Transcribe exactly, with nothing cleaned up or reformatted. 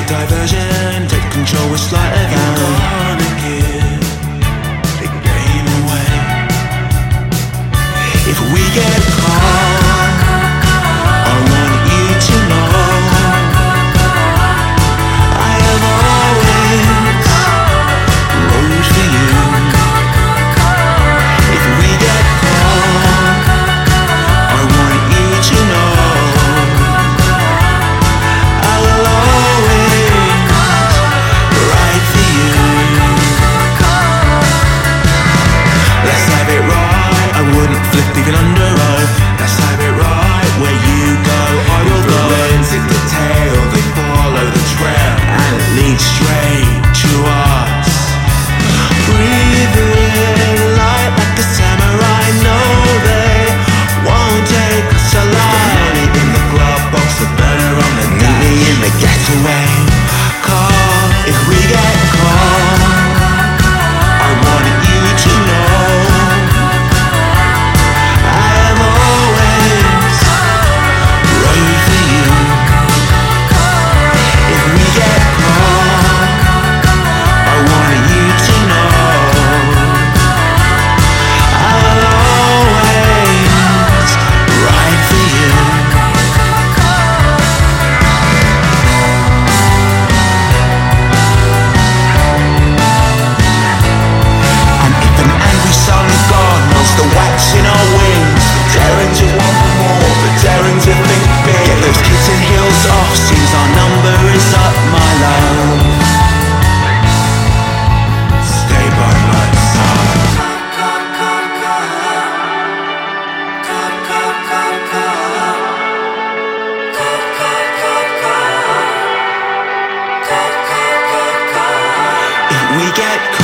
diversion, take control with sleight of hand. You're gonna give the game away. If we get caught, I want you to know I have always rode for you. If we get caught, I want you to know I will always ride for you. Let's have it right, I wouldn't flip even under oath. Let's have it right, where you go, I will go. The winds hit the tail, they follow the trail, and it leads straight to us. Breathing light like a samurai, no they won't take us alive. Leave in the glove box, the burner on the dash. Meet me in the getaway car. If we get caught, I want you to know I have always rode for you. If we get caught, I want you to know I will always ride for you. And if an angry sun god wants to wax in our wings, daring to want more, but daring to think big. Get those kitten heels off, seems our number is up, my love. Stay by my side. If we get